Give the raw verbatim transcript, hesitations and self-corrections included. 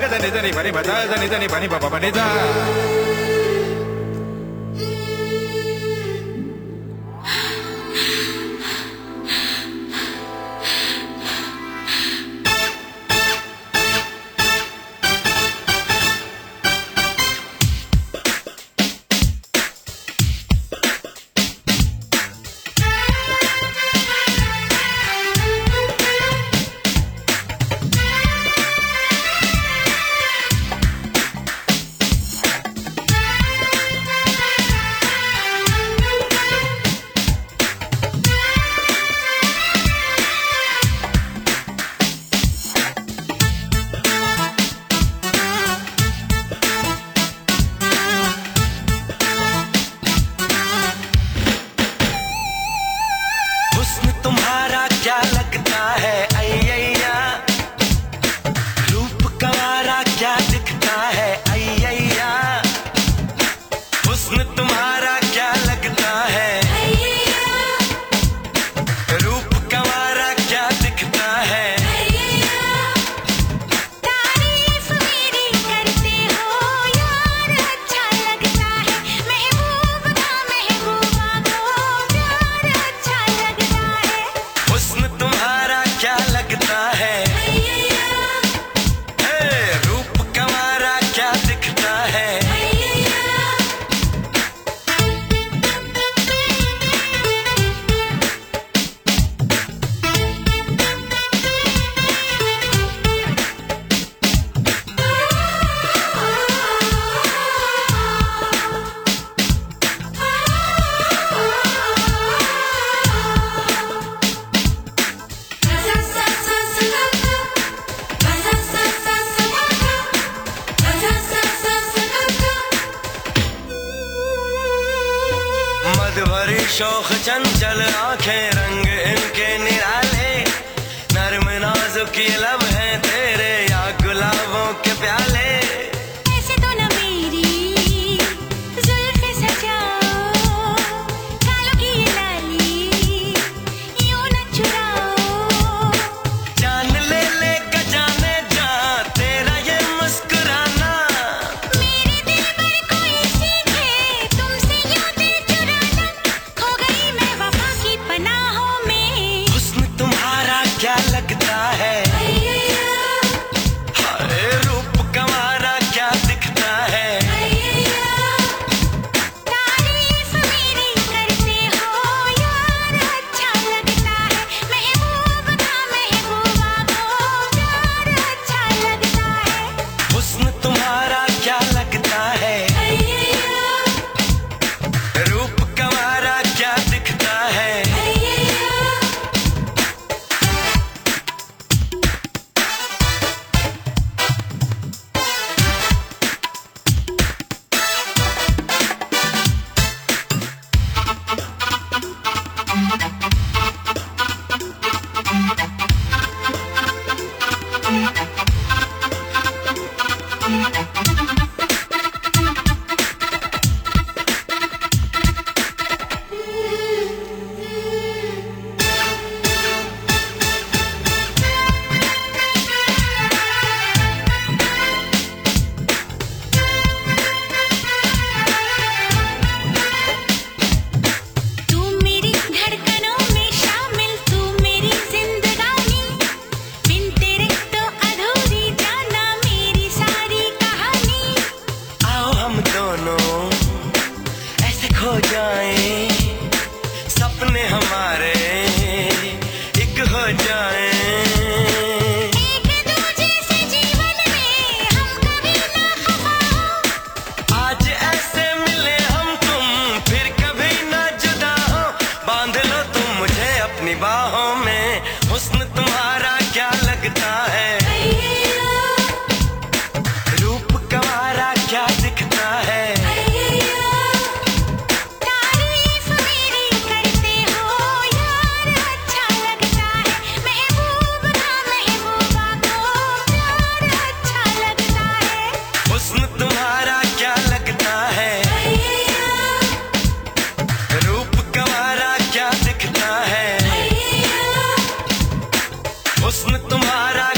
దని దని పని పద దని దని పని పప పని దా. तुम्हारा क्या लगता है अय्या, रूप कवारा क्या दिखता है अय्या, हुस्न तुम्हारा क्या लगता है अय्या, रूप कवारा क्या दिखता है अय्या, तारीफ मेरी करते हो यार अच्छा लगता है, महबूबा महबूबा को प्यार अच्छा लगता है, हुस्न तुम्हारा क्या लगता है अय्या, ए, रूप कवारा क्या दिखता है अय्या। मद भरी शोख चंचल आंखें रंग इनके निराले, नर्म नाजुक ये लब हैं तेरे या गुलाबों के प्याले, ऐसे तो न मेरी जुल्फ़ें सजाओ, गालों की ये लाली यूं न चुराओ, जान ले ले का जाने जा तेरा ये मुस्कुराना, मेरे दिल पर कोई सीखे तुमसे यूं दिल चुराना, खो गई मैं वफा की पनाहों में, हुस्न तुम्हारा क्या लगता है अय्या, हाय रूप कवारा क्या दिखता है अय्या, तारीफ मेरी करते हो यार अच्छा लगता है, महबूबा महबूबा को प्यार अच्छा लगता है, हुस्न तुम्हारा क्या लगता है अय्या, रूप कवारा क्या दिखता है अय्या। तू मेरी धड़कनों में शामिल, तू मेरी जिंदगानी, बिन तेरे तो अधूरी जाना मेरी सारी कहानी, आओ हम दोनों ऐसे खो जाएं, सपने हमारे एक हो जाएं, एक दूजे से जीवन में हम कभी ना खफा हो, आज ऐसे मिले हम तुम फिर कभी ना जुदा हो, बांध लो तुम मुझे अपनी बाहों में, हुस्न तुम्हारा क्या लगता है अय्या, रूप कवारा क्या दिखता है अय्या, तारीफ मेरी करते हो यार अच्छा लगता है, महबूबा महबूबा को प्यार अच्छा लगता है, हुस्न तुम्हारा क्या लगता है अय्या, रूप कवारा क्या दिखता है अय्या। हुस्न तुम्हारा